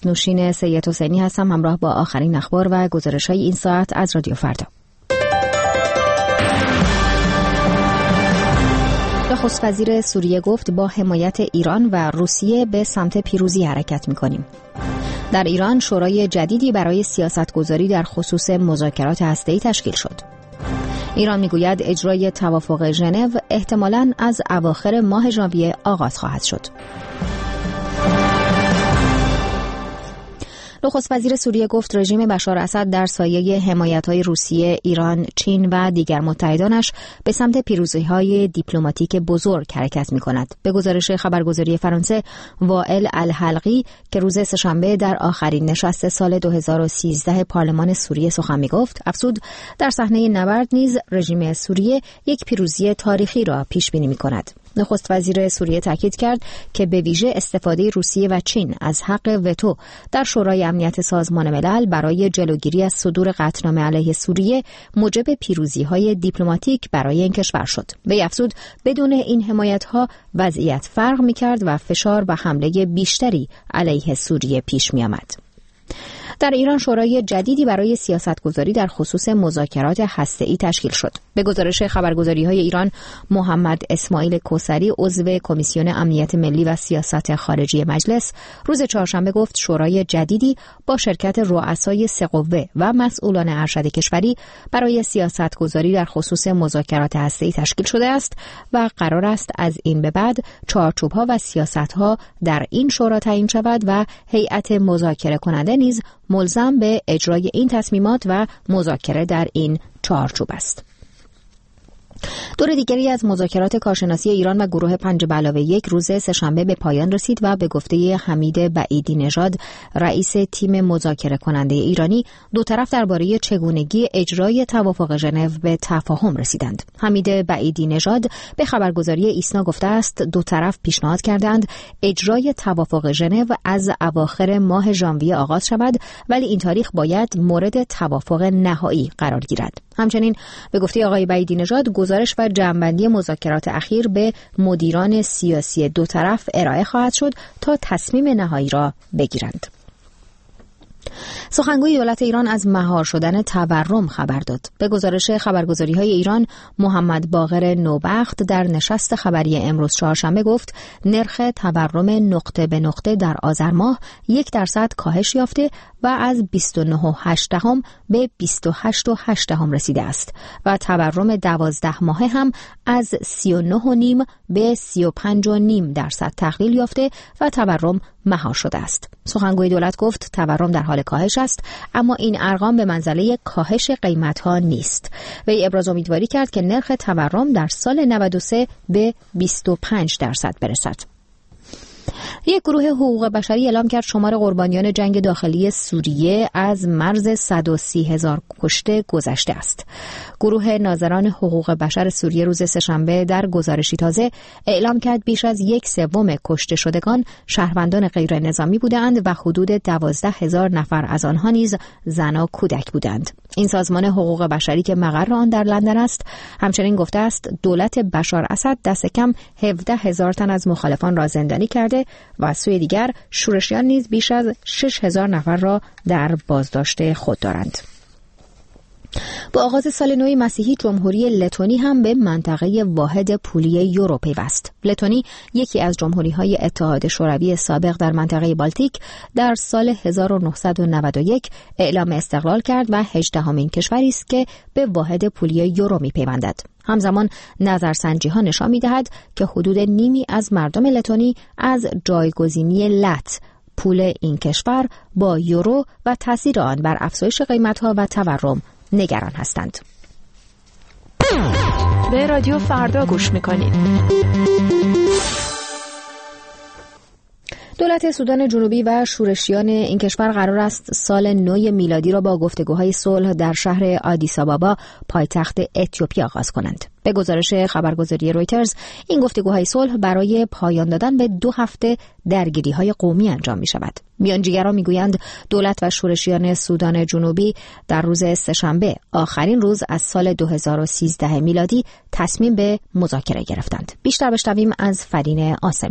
نوشین سید حسینی هستم، همراه با آخرین اخبار و گزارش‌های این ساعت از رادیو فردا. نخست وزیر سوریه گفت با حمایت ایران و روسیه به سمت پیروزی حرکت می‌کنیم. در ایران شورای جدیدی برای سیاستگذاری در خصوص مذاکرات هسته‌ای تشکیل شد. ایران میگوید اجرای توافق ژنو احتمالاً از اواخر ماه ژانویه آغاز خواهد شد. نخست وزیر سوریه گفت رژیم بشار اسد در سایه حمایت‌های روسیه، ایران، چین و دیگر متحدانش به سمت پیروزی‌های دیپلماتیک بزرگ حرکت می‌کند. به گزارش خبرگزاری فرانسه، وائل الحلقی که روز سه‌شنبه در آخرین نشست سال 2013 پارلمان سوریه سخن می‌گفت، افزود در صحنه نبرد نیز رژیم سوریه یک پیروزی تاریخی را پیش بینی می‌کند. نخست وزیر سوریه تاکید کرد که به ویژه استفاده روسیه و چین از حق وتو در شورای امنیت سازمان ملل برای جلوگیری از صدور قطعنامه علیه سوریه موجب پیروزی‌های دیپلماتیک برای این کشور شد. وی افزود بدون این حمایت‌ها وضعیت فرق می‌کرد و فشار و حمله بیشتری علیه سوریه پیش می‌آمد. در ایران شورای جدیدی برای سیاستگذاری در خصوص مذاکرات هسته‌ای تشکیل شد. به گزارش خبرگزاری‌های ایران، محمد اسماعیل کوثری عضو کمیسیون امنیت ملی و سیاست خارجی مجلس روز چهارشنبه گفت شورای جدیدی با شرکت رؤسای سه قوه و مسئولان ارشد کشوری برای سیاستگذاری در خصوص مذاکرات هسته‌ای تشکیل شده است و قرار است از این به بعد چارچوب‌ها و سیاست‌ها در این شورا تعیین شود و هیئت مذاکره کننده نیز ملزم به اجرای این تصمیمات و مذاکره در این چارچوب است. دور دیگری از مذاکرات کارشناسی ایران و گروه 5+1 روز سه‌شنبه به پایان رسید و به گفته حمید بعیدی نژاد، رئیس تیم مذاکره کننده ایرانی، دو طرف درباره چگونگی اجرای توافق ژنو به تفاهم رسیدند. حمید بعیدی نژاد به خبرگزاری ایسنا گفته است دو طرف پیشنهاد کردند اجرای توافق ژنو از اواخر ماه ژانویه آغاز شود، ولی این تاریخ باید مورد توافق نهایی قرار گیرد. همچنین به گفته آقای بعیدی نژاد گزارش و جمع‌بندی مذاکرات اخیر به مدیران سیاسی دو طرف ارائه خواهد شد تا تصمیم نهایی را بگیرند. سخنگوی دولت ایران از مهار شدن تورم خبر داد. به گزارش خبرگزاری‌های ایران، محمد باقر نوبخت در نشست خبری امروز چهارشنبه گفت نرخ تورم نقطه به نقطه در آذر ماه 1% کاهش یافته و از 29.8 به 28.8 رسیده است و تورم 12 ماهه هم از 39.5 به 35.5% تقلیل یافته و تورم مهار شده است. سخنگوی دولت گفت تورم در حال کاهش است، اما این ارقام به منزله کاهش قیمت‌ها نیست. وی ابراز امیدواری کرد که نرخ تورم در سال 93 به 25% برسد. یک گروه حقوق بشری اعلام کرد شمار قربانیان جنگ داخلی سوریه از مرز 130,000 کشته گذشته است. گروه ناظران حقوق بشر سوریه روز سه‌شنبه در گزارشی تازه اعلام کرد بیش از 1/3 کشته شدگان شهروندان غیر نظامی بودند و حدود 12,000 نفر از آنها نیز زن و کودک بودند. این سازمان حقوق بشری که مقر آن در لندن است همچنین گفته است دولت بشار اسد دست کم 17,000 تن از مخالفان را زندانی کرده و از سوی دیگر شورشیان نیز بیش از 6,000 نفر را در بازداشت خود دارند. با آغاز سال نو مسیحی جمهوری لتونی هم به منطقه واحد پولی یورو پیوست. لتونی یکی از جمهوری‌های اتحاد شوروی سابق در منطقه بالتیک در سال 1991 اعلام استقلال کرد و 18مین کشوری است که به واحد پولی یورو می‌پیوندد. همزمان نظرسنجی‌ها نشان می‌دهد که حدود نیمی از مردم لتونی از جایگزینی لت پول این کشور با یورو و تاثیر آن بر افزایش قیمت‌ها و تورم نگران هستند. به رادیو فردا گوش میکنید. دولت سودان جنوبی و شورشیان این کشور قرار است سال نو میلادی را با گفتگوهای صلح در شهر آدیس آبابا پایتخت اتیوپی آغاز کنند. به گزارش خبرگزاری رویترز این گفتگوهای صلح برای پایان دادن به 2 هفته درگیری‌های قومی انجام می‌شود. میانجیگران می‌گویند دولت و شورشیان سودان جنوبی در روز سه‌شنبه آخرین روز از سال 2013 میلادی تصمیم به مذاکره گرفتند. بیشتر بشنویم از فرین آسمی.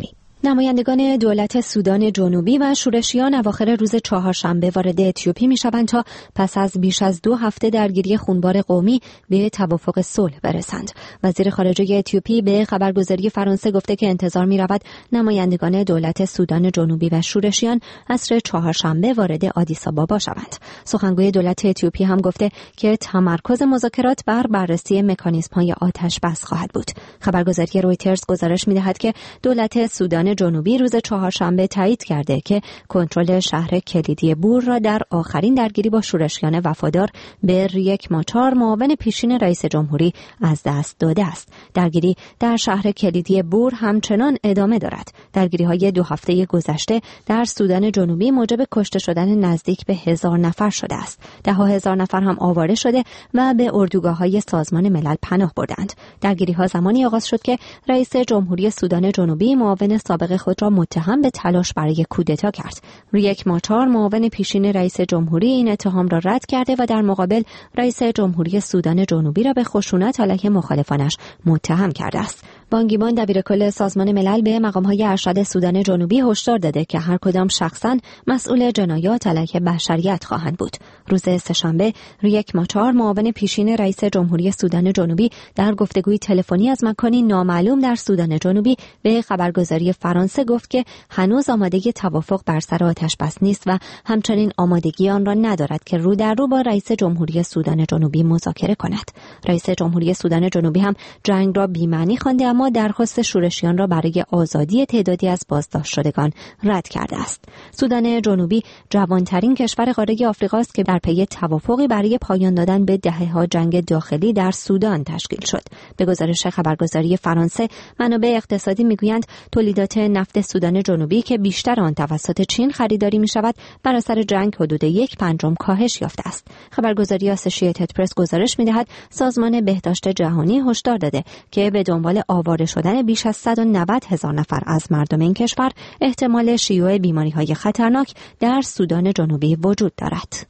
نمایندگان دولت سودان جنوبی و شورشیان اواخر روز چهارشنبه وارد اتیوپی می‌شوند تا پس از بیش از 2 هفته درگیری خونبار قومی به توافق صلح برسند. وزیر خارجه اتیوپی به خبرگزاری فرانسه گفته که انتظار می‌رود نمایندگان دولت سودان جنوبی و شورشیان عصر چهارشنبه وارد آدیس آبابا شوند. سخنگوی دولت اتیوپی هم گفته که تمرکز مذاکرات بر بررسی مکانیزم‌های آتش‌بس خواهد بود. خبرگزاری رویترز گزارش می‌دهد که دولت سودان جنوبی روز چهارشنبه تایید کرده که کنترل شهر کلیدی بور را در آخرین درگیری با شورشیان وفادار به ریک ماچار معاون پیشین رئیس جمهوری از دست داده است. درگیری در شهر کلیدی بور همچنان ادامه دارد. درگیری‌های 2 هفته گذشته در سودان جنوبی موجب کشته شدن نزدیک به 1000 نفر شده است. ده‌ها هزار نفر هم آواره شده و به اردوگاه‌های سازمان ملل پناه بردند. درگیری‌ها زمانی آغاز شد که رئیس جمهوری سودان جنوبی معاون سابق خود را متهم به تلاش برای کودتا کرد. ریک ماچار معاون پیشین رئیس جمهوری این اتهام را رد کرده و در مقابل رئیس جمهوری سودان جنوبی را به خشونت علیه مخالفانش متهم کرده است. بان کی مون دبیرکل سازمان ملل به مقام‌های ارشد سودان جنوبی هشدار داده که هر کدام شخصاً مسئول جنایات علیه بشریت خواهند بود. روز سه‌شنبه ریک ماچار معاون پیشین رئیس جمهوری سودان جنوبی در گفتگوی تلفنی از مکانی نامعلوم در سودان جنوبی به خبرگزاری فرانسه گفت که هنوز آمادگی توافق بر سر آتش‌بس نیست و همچنین آمادگی آن را ندارد که رو در رو با رئیس جمهوری سودان جنوبی مذاکره کند. رئیس جمهوری سودان جنوبی هم جنگ را بی‌معنی خوانده اما درخواست شورشیان را برای آزادی تعدادی از بازداشت شدگان رد کرده است. سودان جنوبی جوانترین کشور قاره آفریقا است که در پی توافقی برای پایان دادن به دهه‌ها جنگ داخلی در سودان تشکیل شد. به گزارش خبرگزاری فرانسه، منابع اقتصادی میگویند تولیدات نفت سودان جنوبی که بیشتر آن توسط چین خریداری می‌شود، بر اثر جنگ حدود 1/5 کاهش یافته است. خبرگزاری اسوسییتد پرس گزارش می‌دهد سازمان بهداشت جهانی هشدار داده که به دنبال آواره شدن بیش از 190,000 نفر از مردم این کشور احتمال شیوع بیماری‌های خطرناک در سودان جنوبی وجود دارد.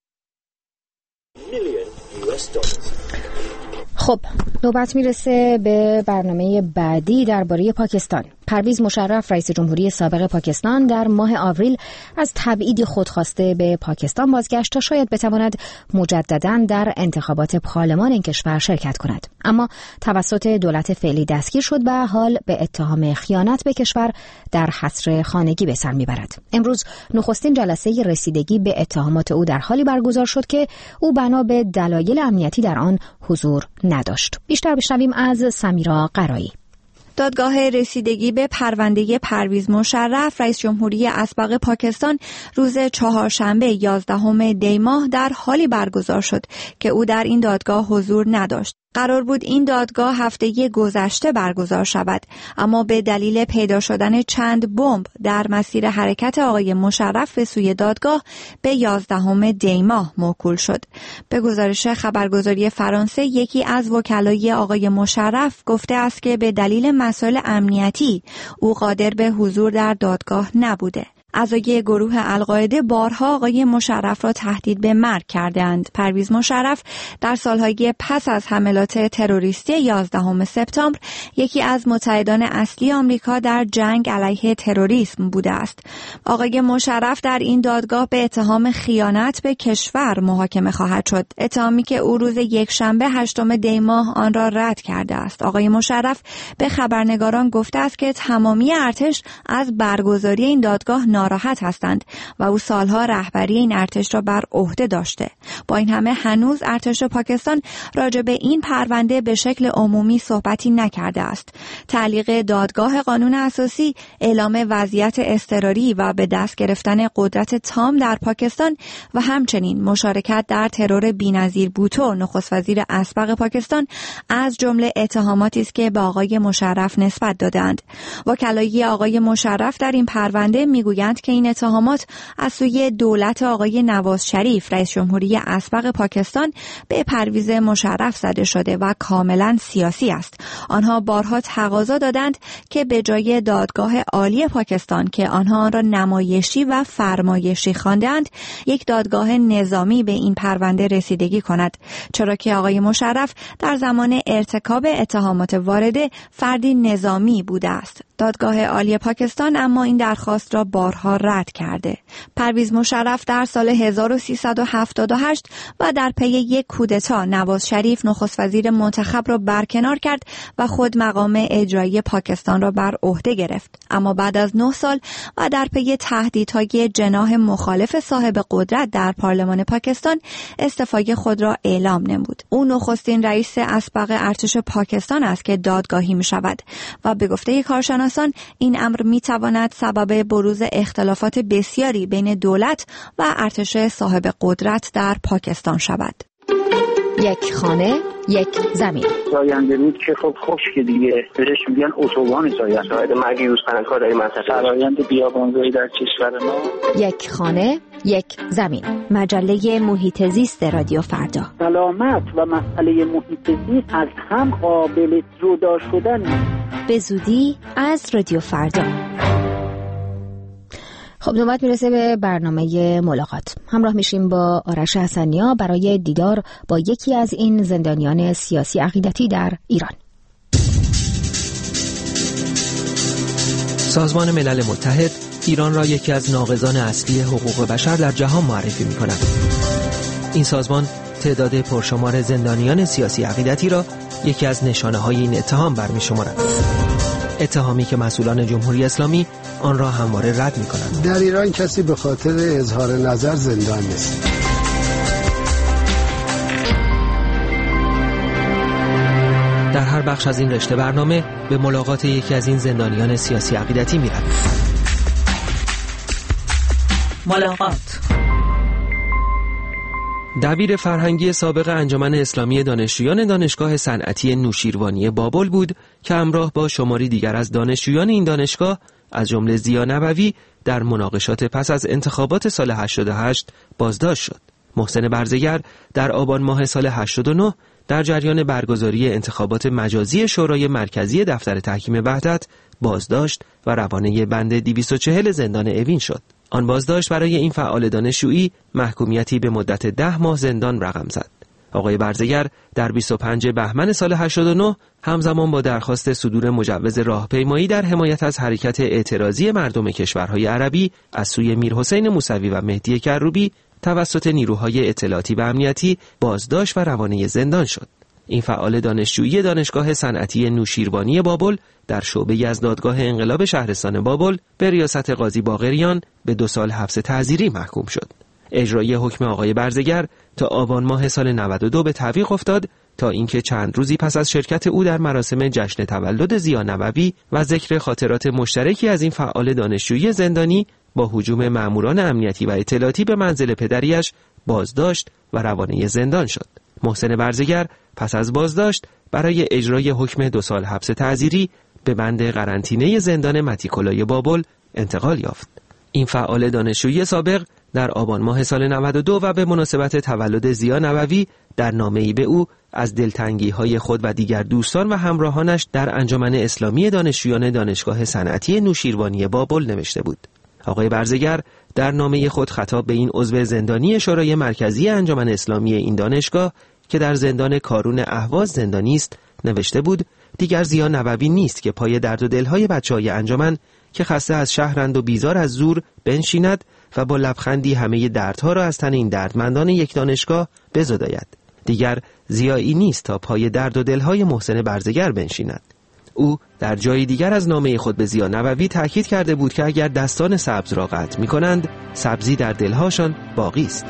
خب، نوبت میرسه به برنامه بعدی درباره پاکستان. پرویز مشرف رئیس جمهوری سابق پاکستان در ماه آوریل از تبعید خودخواسته به پاکستان بازگشت تا شاید بتواند مجدداً در انتخابات پارلمان این کشور شرکت کند، اما توسط دولت فعلی دستگیر شد و حال به اتهام خیانت به کشور در حصر خانگی به سر میبرد. امروز نخستین جلسه رسیدگی به اتهامات او در حالی برگزار شد که او بنا به دلایل امنیتی در آن حضور نداشت. بیشتر بشنویم از سمیرا قرایی. دادگاه رسیدگی به پرونده پرویز مشرف رئیس جمهوری اسبق پاکستان روز چهارشنبه 11 دی ماه در حالی برگزار شد که او در این دادگاه حضور نداشت. قرار بود این دادگاه هفته گذشته برگزار شود، اما به دلیل پیدا شدن چند بمب در مسیر حرکت آقای مشرف به سوی دادگاه به 11 دی ماه موکول شد. به گزارش خبرگزاری فرانسه، یکی از وکلای آقای مشرف گفته است که به دلیل مسائل امنیتی او قادر به حضور در دادگاه نبوده. اعضای گروه القاعده بارها آقای مشرف را تهدید به مرگ کردند. پرویز مشرف در سالهای پس از حملات تروریستی 11 سپتامبر یکی از متحدان اصلی آمریکا در جنگ علیه تروریسم بوده است. آقای مشرف در این دادگاه به اتهام خیانت به کشور محاکمه خواهد شد، اتهامی که او روز یکشنبه 8 دی ماه آن را رد کرده است. آقای مشرف به خبرنگاران گفته است که تمامی ارتش از برگزاری این دادگاه ناراحت هستند و او سالها رهبری این ارتش را بر عهده داشته. با این همه هنوز ارتش پاکستان راجع به این پرونده به شکل عمومی صحبتی نکرده است. تعلیق دادگاه قانون اساسی، اعلام وضعیت اضطراری و به دست گرفتن قدرت تام در پاکستان و همچنین مشارکت در ترور بی‌نظیر بوتو نخست وزیر اسبق پاکستان از جمله اتهاماتی است که به آقای مشرف نسبت دادند. وکلای آقای مشرف در این پرونده میگویند که این اتهامات از سوی دولت آقای نواز شریف رئیس جمهوری اسبق پاکستان به پرویز مشرف زده شده و کاملا سیاسی است. آنها بارها تقاضا دادند که به جای دادگاه عالی پاکستان که آنها آن را نمایشی و فرمایشی خواندند، یک دادگاه نظامی به این پرونده رسیدگی کند، چرا که آقای مشرف در زمان ارتکاب اتهامات وارده فردی نظامی بوده است. دادگاه عالی پاکستان اما این درخواست را بارها رد کرده. پرویز مشرف در سال 1378 و در پی یک کودتا نواز شریف نخست وزیر منتخب را برکنار کرد و خود مقام اجرایی پاکستان را بر عهده گرفت. اما بعد از 9 سال و در پی تهدیدهای جناح مخالف صاحب قدرت در پارلمان پاکستان استعفای خود را اعلام نمود. او نخستین رئیس اسبق ارتش پاکستان است که دادگاهی می شود و به گفته کارشناسان این امر می تواند سبب بروز اختلافات بسیاری بین دولت و ارتش صاحب قدرت در پاکستان شود. یک خانه، یک زمین. زاینده رود که خب خشک دیگه، بهش میگن اتوبان زاینده. شاید مرگ یوزپلنگ‌ها در این منطقه. فرآیند بیابانزایی در کشور ما. یک خانه، یک زمین. مجله محیط زیست رادیو فردا. سلامت و مسئله محیط زیست از هم قابل جدا شدن نیست. به زودی از رادیو فردا. خب نوبت میرسه به برنامه ملاقات. همراه میشیم با آرش حسنیا برای دیدار با یکی از این زندانیان سیاسی عقیدتی در ایران. سازمان ملل متحد ایران را یکی از ناقضان اصلی حقوق بشر در جهان معرفی می‌کند. این سازمان تعداد پرشمار زندانیان سیاسی عقیدتی را یکی از نشانه‌های این اتهام برمی‌شمارد. اتهامی که مسئولان جمهوری اسلامی آن را همواره رد می‌کنند. در ایران کسی به خاطر اظهار نظر زندان نیست. در هر بخش از این رشته برنامه به ملاقات یکی از این زندانیان سیاسی عقیدتی می‌رویم. ملاقات. دبیر فرهنگی سابق انجمن اسلامی دانشجویان دانشگاه صنعتی نوشیروانی بابل بود که همراه با شماری دیگر از دانشجویان این دانشگاه از جمله ضیا نبوی در مناقشات پس از انتخابات سال 88 بازداشت شد. محسن برزگر در آبان ماه سال 89 در جریان برگزاری انتخابات مجازی شورای مرکزی دفتر تحکیم وحدت بازداشت و روانه بند 240 زندان اوین شد. آن بازداشت برای این فعال دانشجویی محکومیتی به مدت 10 ماه زندان رقم زد. آقای برزگر در 25 بهمن سال 89 همزمان با درخواست صدور مجوز راهپیمایی در حمایت از حرکت اعتراضی مردم کشورهای عربی از سوی میرحسین موسوی و مهدی کروبی توسط نیروهای اطلاعاتی و امنیتی بازداشت و روانه زندان شد. این فعال دانشجویی دانشگاه صنعتی نوشیروانی بابل در شعبه‌ای از دادگاه انقلاب شهرستان بابل به ریاست قاضی باقریان به 2 سال حبس تعزیری محکوم شد. اجرای حکم آقای برزگر تا آبان ماه سال 92 به تعویق افتاد تا اینکه چند روزی پس از شرکت او در مراسم جشن تولد ضیا نبوی و ذکر خاطرات مشترکی از این فعال دانشجویی زندانی با هجوم ماموران امنیتی و اطلاعاتی به منزل پدریش بازداشت و روانه زندان شد. محسن برزگر پس از بازداشت برای اجرای حکم 2 سال حبس تعزیری به بند قرنطینه زندان متیکولای بابل انتقال یافت. این فعال دانشجویی سابق در آبان ماه سال 92 و به مناسبت تولد ضیا نبوی در نامه‌ای به او از دلتنگی‌های خود و دیگر دوستان و همراهانش در انجمن اسلامی دانشجویان دانشگاه صنعتی نوشیروانی بابل نوشته بود. آقای برزگر در نامه خود خطاب به این عضو زندانی شورای مرکزی انجمن اسلامی این دانشگاه که در زندان کارون اهواز زندانی است نوشته بود دیگر ضیا نبوی نیست که پای درد و دلهای بچه‌های انجمن که خسته از شهرند و بیزار از زور بنشیند و با لبخندی همه دردها را از تن این دردمندان یک دانشگاه بزداید. دیگر ضیایی نیست تا پای درد و دلهای محسن برزگر بنشیند. او در جای دیگر از نامه خود به ضیا نبوی تأکید کرده بود که اگر دستان سبز را قطع می‌کنند سبزی در دلهاشان باقی است.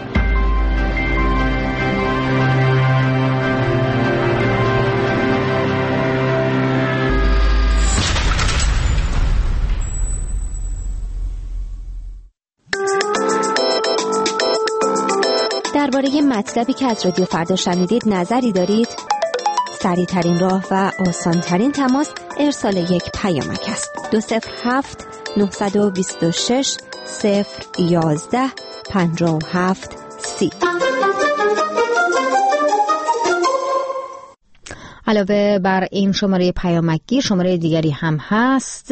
درباره مطلبی که از رادیو فردا شنیدید نظری دارید؟ سریع‌ترین راه و آسان‌ترین تماس ارسال یک پیامک است. 207 926 011 57 30. علاوه بر این شماره پیامکگیر شماره دیگری هم هست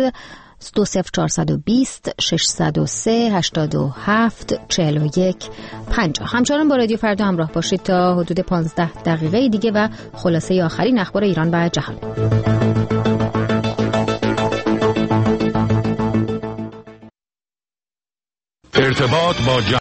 20420 603 87 41 50. همچنان با رادیو فردا همراه باشید تا حدود 15 دقیقه دیگه و خلاصه آخرین اخبار ایران و جهان. ارتباط با